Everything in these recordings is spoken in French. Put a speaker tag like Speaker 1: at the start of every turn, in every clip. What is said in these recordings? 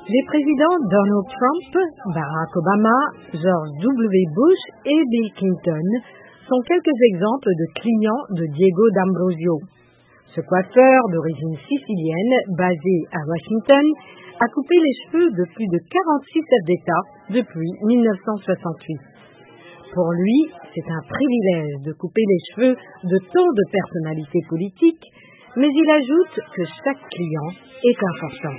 Speaker 1: Les présidents Donald Trump, Barack Obama, George W. Bush et Bill Clinton sont quelques exemples de clients de Diego D'Ambrosio. Ce coiffeur d'origine sicilienne, basé à Washington, a coupé les cheveux de plus de 46 chefs d'État depuis 1968. Pour lui, c'est un privilège de couper les cheveux de tant de personnalités politiques, mais il ajoute que chaque client est important.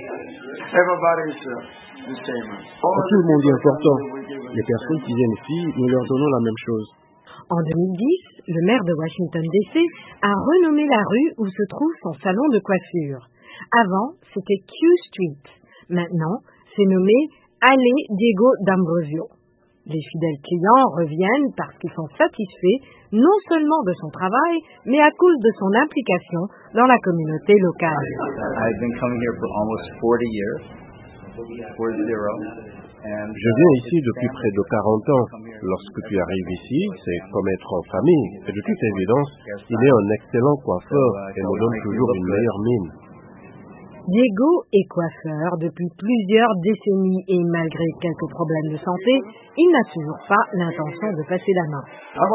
Speaker 2: Tout le monde est important. Les personnes qui viennent ici, nous leur donnons la même chose.
Speaker 1: En 2010, le maire de Washington DC a renommé la rue où se trouve son salon de coiffure. Avant, c'était Q Street. Maintenant, c'est nommé Allée Diego D'Ambrosio. Les fidèles clients reviennent parce qu'ils sont satisfaits non seulement de son travail, mais à cause de son implication dans la communauté locale.
Speaker 3: I've been coming here for almost 40 years. 40.
Speaker 2: Je viens ici depuis près de 40 ans. Lorsque tu arrives ici, c'est comme être en famille. Et de toute évidence, il est un excellent coiffeur et nous donne toujours une meilleure mine.
Speaker 1: Diego est coiffeur depuis plusieurs décennies et malgré quelques problèmes de santé, il n'a toujours pas l'intention de passer la main.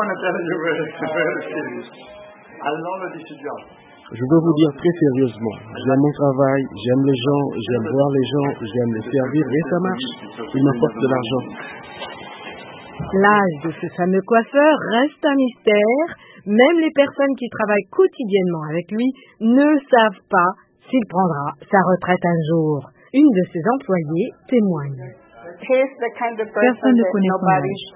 Speaker 2: Je veux vous dire très sérieusement, j'aime mon travail, j'aime les gens, j'aime voir les gens, j'aime les servir et ça marche. Il m'apporte de l'argent.
Speaker 1: L'âge de ce fameux coiffeur reste un mystère. Même les personnes qui travaillent quotidiennement avec lui ne savent pas s'il prendra sa retraite un jour. Une de ses employées témoigne.
Speaker 4: Personne ne connaît son âge.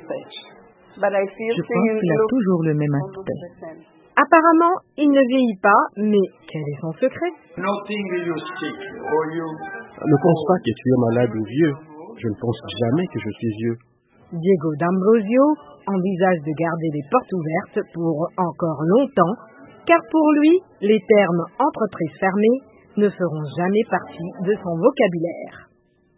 Speaker 4: Je pense qu'il a toujours le même aspect.
Speaker 1: Apparemment, il ne vieillit pas, mais quel est son secret?
Speaker 2: Ne pense pas que tu es malade ou vieux. Je ne pense jamais que je suis vieux.
Speaker 1: Diego D'Ambrosio envisage de garder les portes ouvertes pour encore longtemps, car pour lui, les termes entreprise fermée ne feront jamais partie de son vocabulaire.